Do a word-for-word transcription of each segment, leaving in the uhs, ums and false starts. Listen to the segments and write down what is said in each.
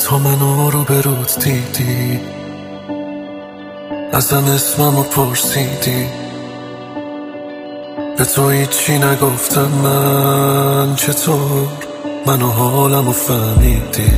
تا منو رو به رود دیدی، ازم اسممو پرسیدی، به تو هیچی نگفتم من، چطور منو حالمو فهمیدی؟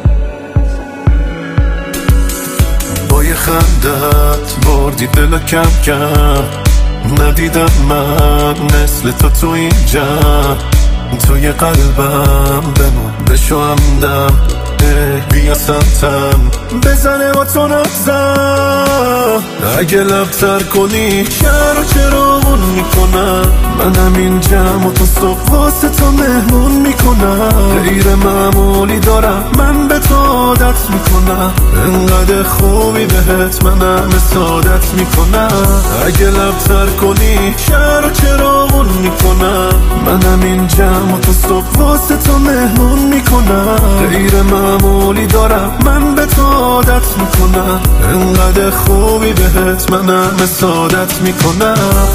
با یه خندت بردی دلو کم کم، ندیدم من مثل تو تو این جمع، توی قلبم بمون بشو همدم، بیا سمتم بزنه با تو نبزم، اگه لبتر کنی شهر رو چرامون میکنم، منم این جمع و تو صبح واسه تو مهمون میکنم، غیر معمولی دارم من به تو عادت میکنم، انقدر خوبی بهت منم سعادت میکنم، اگه لبتر کنی شهر رو چرامون میکنم، منم این جمع و تو صبح واسه تو مهمون میکنم، غیر معمولی دارم من به تو عادت میکنم، انقدر خوبی بهت منم سعادت میکنم.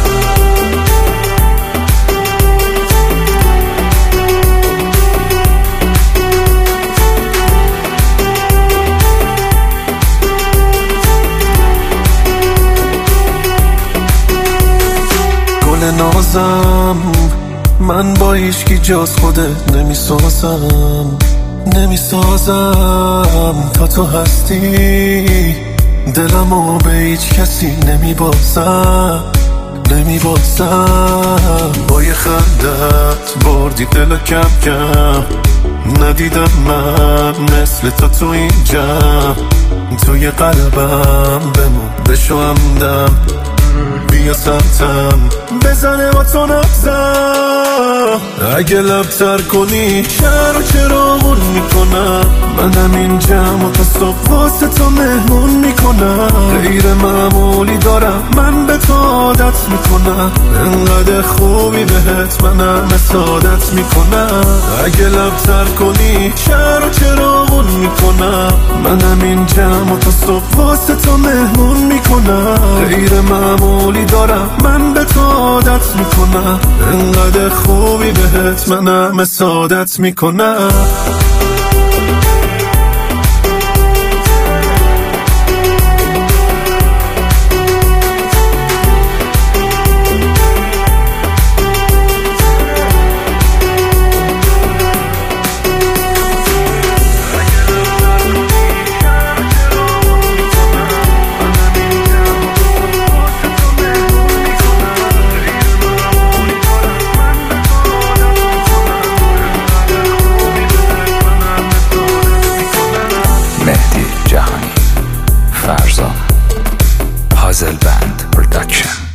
گل نازم من با هیچکی جز خودت نمیسازم، نمیسازم تا تو هستی، دلمو به هیچ کسی نمیبازم، نمیبازم با یه خندت بردی دلو کم کم، ندیدم من مثل تو تو این جمع، توی قلبم بمون بشو همدم، بیا سمتم بزنه با تو نبزم، اگه لبتر کنی شهر رو چرامون میکنم، منم این جمع و تا صبح واسه تو مهمون میکنم، غیر معمولی دارم من به تو عادت میکنم، انقدر خوبی بهت منم سعادت میکنم، اگه لبتر کنی شهر رو چرامون میکنم، منم این جمع و تا صبح واسه تو مهمون میکنم، غیر معمولی دارم من به تو عادت میکنم، انقدر خوبی بهت منم سعادت میکنم. فرزان پازل بند پروداکشن.